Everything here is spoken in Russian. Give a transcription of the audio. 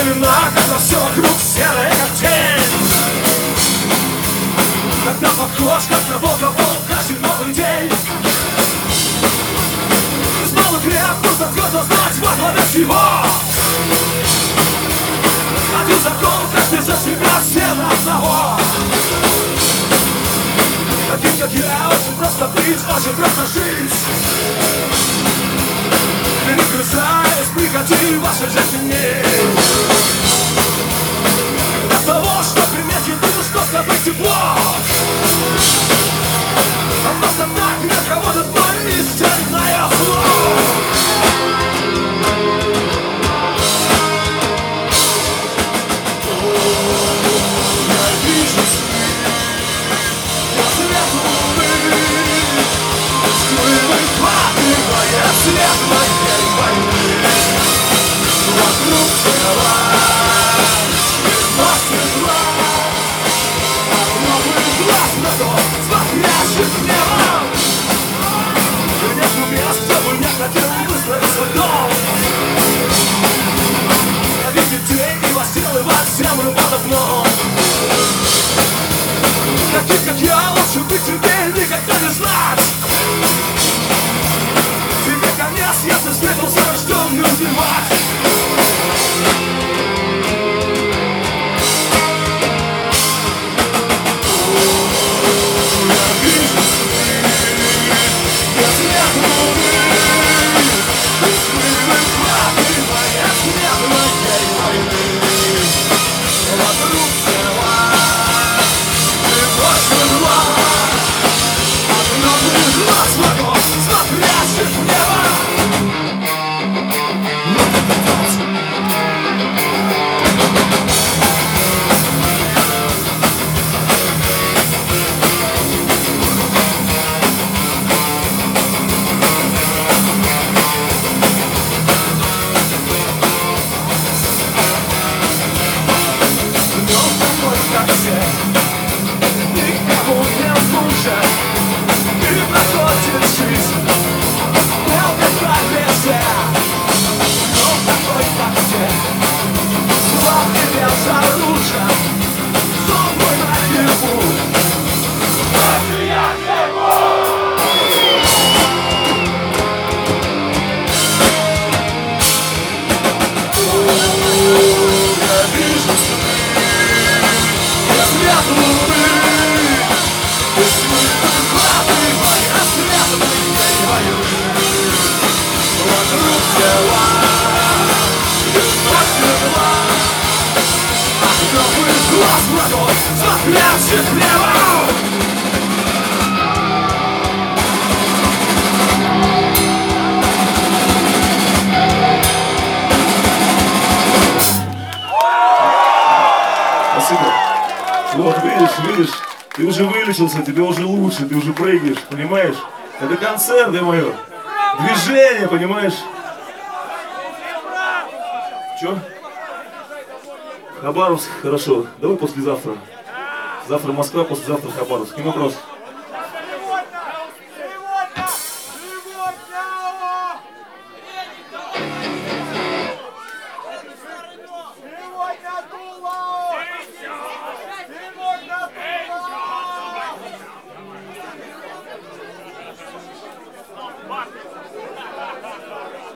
времена, когда все вокруг серое, как тень. Когда похож, как на волк каждый новый день. Из малых рек нужно твердо знать во главе всего. Один закон, каждый за себя, все на одного. Таким, как я, очень просто быть, очень просто жить. Не грызаясь, приходи в вашей жизни. От того, что приметит, что с тобой тепло. А просто так не проводит мой истинное зло. Свет моей войны вокруг тела, стекла, новый глаз на то, смотрящих в небо. Нету мест, где бы не хотел выстроить свой дом. Видеть день и возделывать землю под окном. Таких, как я, лучше быть тебе никогда не знать. Если встретился рожденный убивать. Я вижу свет, я свет луны. Ты смылый правды, моя свет моей войны. Вокруг тела, ты больше зла. Огромный глаз врагов, смотрящих в небо. Спасибо. Вот, видишь, ты уже вылечился, тебе уже лучше, ты уже прыгаешь, понимаешь? Это концерт, мое. Движение, понимаешь? Че? Хабаровск, хорошо. Давай послезавтра. Завтра Москва, послезавтра Хабаровск. Не вопрос.